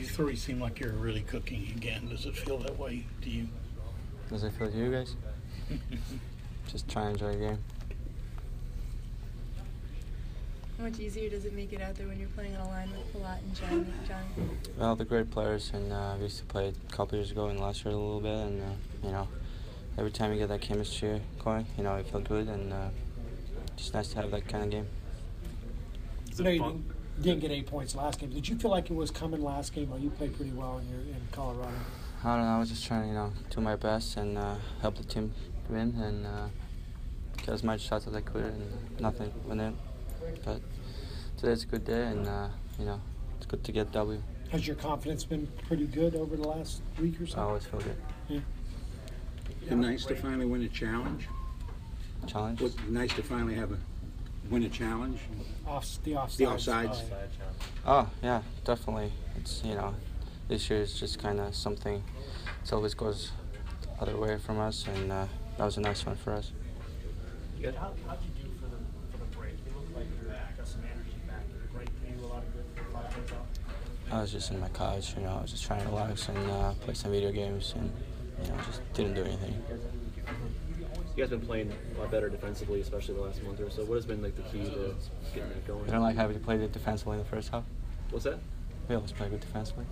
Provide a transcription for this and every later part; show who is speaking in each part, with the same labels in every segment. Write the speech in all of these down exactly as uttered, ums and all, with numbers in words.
Speaker 1: You three seem like you're really cooking again. Does it feel that way to you?
Speaker 2: Does it feel to you guys? Just try and enjoy the game.
Speaker 3: How much easier does it make it out there when you're playing on a line with Palat and John? John?
Speaker 2: Well, they're great players, and uh, we used to play a couple years ago and last year a little bit, and uh, you know, every time you get that chemistry going, you know, you feel good, and uh, just nice to have that kind of game.
Speaker 4: I know you didn't, didn't get eight points last game. Did you feel like it was coming last game? Well, you played pretty well in your in Colorado.
Speaker 2: I don't know. I was just trying to, you know, do my best and uh, help the team win and uh, get as much shots as I could, and nothing went in. But today's a good day, and uh, you know, it's good to get W.
Speaker 4: Has your confidence been pretty good over the last week or so?
Speaker 2: I always feel good.
Speaker 4: Yeah.
Speaker 5: And nice to finally win a challenge.
Speaker 2: Challenge?
Speaker 5: Was nice to finally have a win a challenge.
Speaker 4: Off the offsides.
Speaker 5: The offsides.
Speaker 2: Oh yeah, definitely. It's, you know, this year is just kind of something. It always goes the other way from us, and uh, that was a nice one for us.
Speaker 6: Good. How how'd you do for the for the break? You look like you got some energy back. Great, you a lot of good, a lot of things off.
Speaker 2: I was just in my couch, you know, I was just trying to relax and uh, play some video games, and you know, just didn't do anything.
Speaker 7: You guys have been playing a lot better defensively, especially the last month or so. What has been like the key to getting that going?
Speaker 2: I don't like how we played it defensively in the first half.
Speaker 7: What's that?
Speaker 2: We always play good defensively.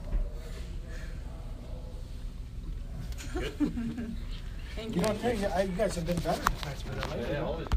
Speaker 4: You know, I tell you, you guys have been better defensively lately.
Speaker 7: Yeah, always.